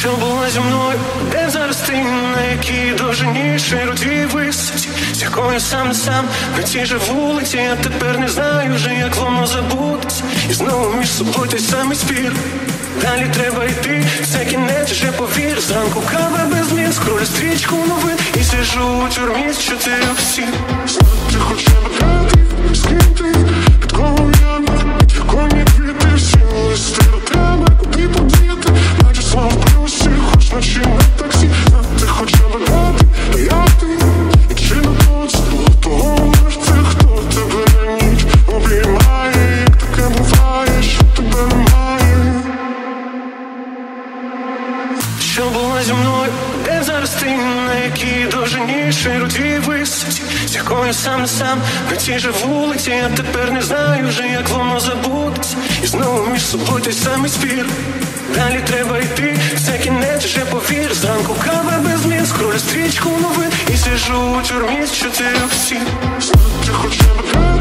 Що була зі мною, де зараз ти, на якій довжині, широті висоті, з якою сам не сам на тій же вулиці. Я тепер не знаю вже, як воно забутись. І знову між собою той самий спір. Далі треба йти, це кінець, вже повір. Зранку кава без змін, скролю стрічку новин і сижу у тюрмі з 4 всіх. Знати хоча б дати, з ким ти, під кого я не, коні квіти, всі листи до тебе, куди подіти, наче слава плюсі, хоч ночі на таксі. Знати хоча б дати, то я ти, і чи не точно того це, хто тебе на ніч обіймає, як таке буває, що тебе немає. Що була зі мною, де зараз ти, на якій довжині, широті висоті, з якою сам не сам на тій же вулиці. Я тепер не знаю вже, як воно забутись. І знову між собою той самий спір. Далі треба йти, це кінець, вже повір. Зранку кава без змін, скролю стрічку новин і сижу у тюрмі з 4 всіх. Знати хоча б дати.